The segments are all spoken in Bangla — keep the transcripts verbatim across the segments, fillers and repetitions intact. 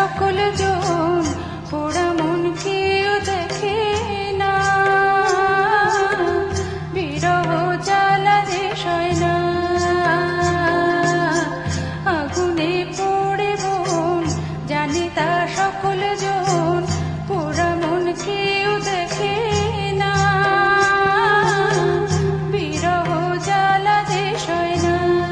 সকল জন পোড়া মন কেউ দেখে না, বিরহ জ্বালা যে সয় না। আগুনে পড়ে বোন জানে তা সকল জন পোড়া মন কেউ দেখে না, বিরহ জ্বালা যে সয় না।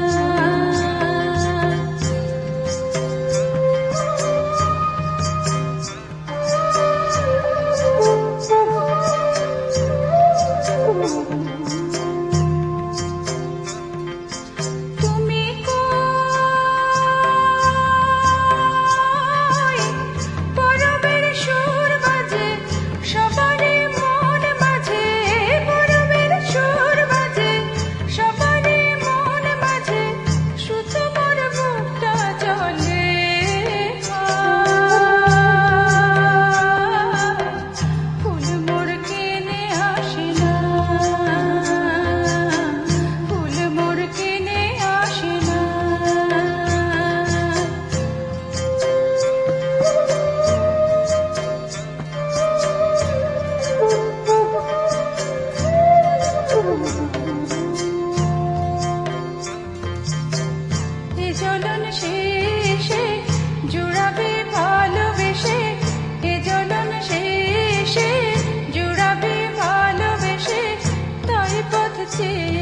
জ্বলন শেষে জুড়াবে ভালোবেসে, এ জ্বলন শেষে জুড়াবে ভালোবেসে, তাই পথ চেয়ে